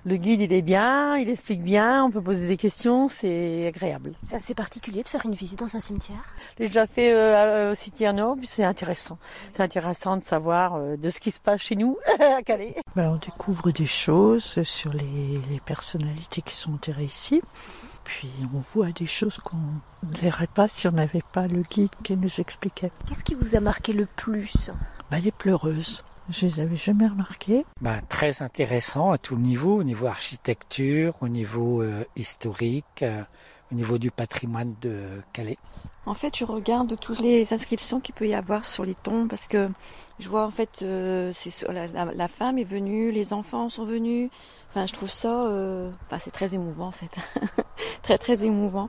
Le guide, il est bien, il explique bien, on peut poser des questions, c'est agréable. C'est assez particulier de faire une visite dans un cimetière. J'ai déjà fait au Citerno, puis c'est intéressant. C'est intéressant de savoir de ce qui se passe chez nous, à Calais. On découvre des choses sur les personnalités qui sont enterrées ici. Puis on voit des choses qu'on ne verrait pas si on n'avait pas le guide qui nous expliquait. Qu'est-ce qui vous a marqué le plus ? Les pleureuses. Je les avais jamais remarquées. Très intéressant à tout niveau, au niveau architecture, au niveau historique, au niveau du patrimoine de Calais. En fait, je regarde toutes les inscriptions qu'il peut y avoir sur les tombes parce que je vois en fait la femme est venue, les enfants sont venus. Enfin, je trouve ça, c'est très émouvant en fait, très très émouvant.